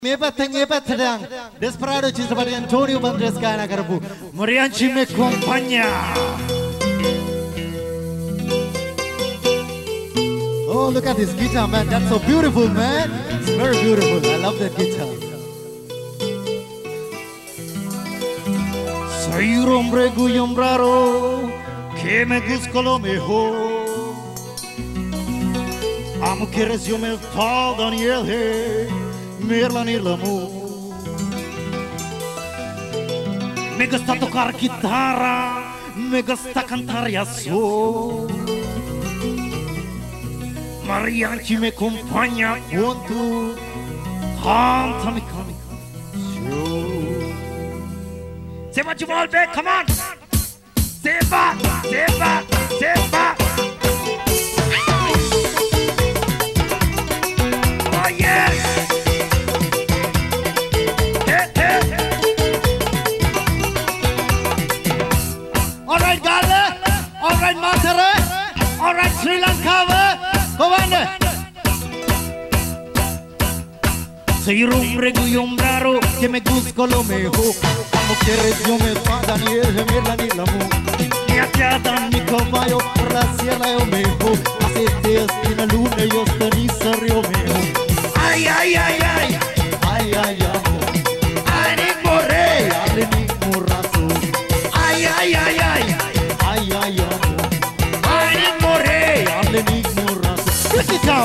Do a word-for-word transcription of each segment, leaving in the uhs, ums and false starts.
Mebatang mebatang Desperado Chisabari Antonio Banderas Gana Garabu Morianchi me compagna. Oh, look at this guitar, man. That's so beautiful, man. It's very beautiful. I love that guitar. Soy un hombre guyom raro que me busco lo mejor. Amo que resume el fall Daniel he Merla nell'amore. Me gusta tocar chitarra, me gusta cantare a sol. Mariachi me compagna quando cantami canzone. Say what you want, babe, come on. Say it back, say it back, say it back. Oh yes. Alright, Gala. Alright, Matare. Alright, Sri Lanka. Go on. Soy un hombre guyom raro que me busco lo mejor. Amo que resume pa Daniel Gemela ni la mu. Mi achiata mi caballo por la sierra yo mejor. Hace días que la luna yo estoy serio mejor. Ay, ay, ay, ay. Ay, ay, ay. Ay, ni moré. Ay, ni morrazo. Ay, ay, ay, ay. Ay, ay, ay. Ay, ni moré. Ay, ni morrazo. Break it down.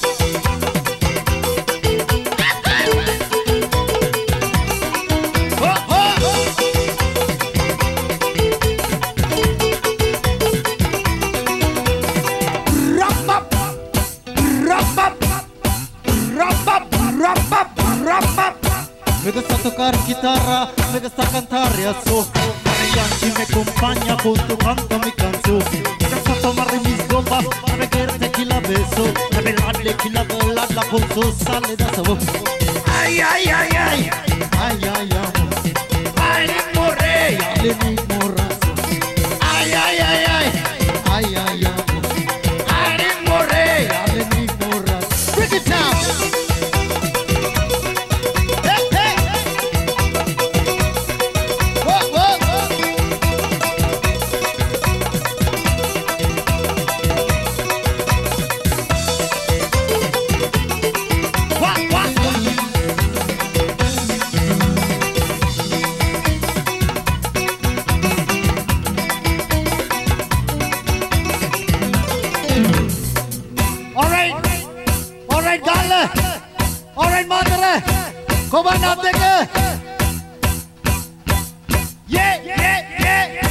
Me gusta tocar guitarra, me gusta cantare a so. Mariachi me compagna con tu canto mi canzone. Me gusta tomare mis copas, a beber tequila beso. A bailarle que la bailarla con su sale da sabor. Ay, ay, ay, ay. Ay, ay, ay. Ay, ni morré. Ay, ni morrazo. Ay, ay, ay, ay. Ay, ay, ay. Ay, ni morré. Ay, ni morrazo. Break it down. Alright, Madre, come on up there. Yeah, yeah, yeah.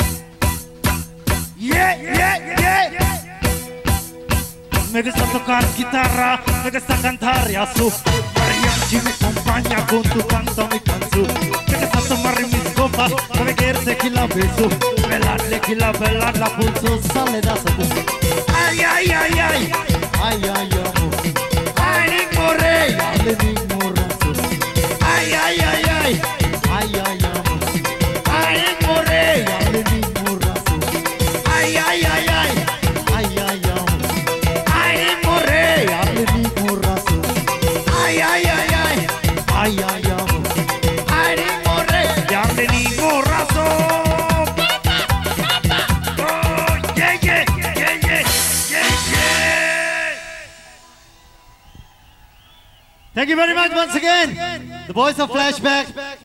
Yeah, yeah, yeah. Me gusta tocar guitarra, me gusta cantare a su. Mariachi me compagna con tu canto mi canzone. Me gusta tomar mis copas, a beber tequila beso. Bailarle que la bailarla pulso sale da sabor. Ay, ay, ay, ay. Ay, ay, ay. Ay, ni morré. Ay, ni morrazo. Ay, ay, ay, ay. Ay, ay, ay. Ay, ni morré. Ay, ni morrazo. Ay, ay, ay, ay. Ay, ay, ay. Ay, ni morré. Ay, ni morrazo. Ay, ay, ay, ay. Ay, ay, ay. Ay, ni morré. Ay, ni morrazo. Oh, yeah, yeah, yeah, yeah, yeah, yeah. Thank you very much once again. The boys of Flashback.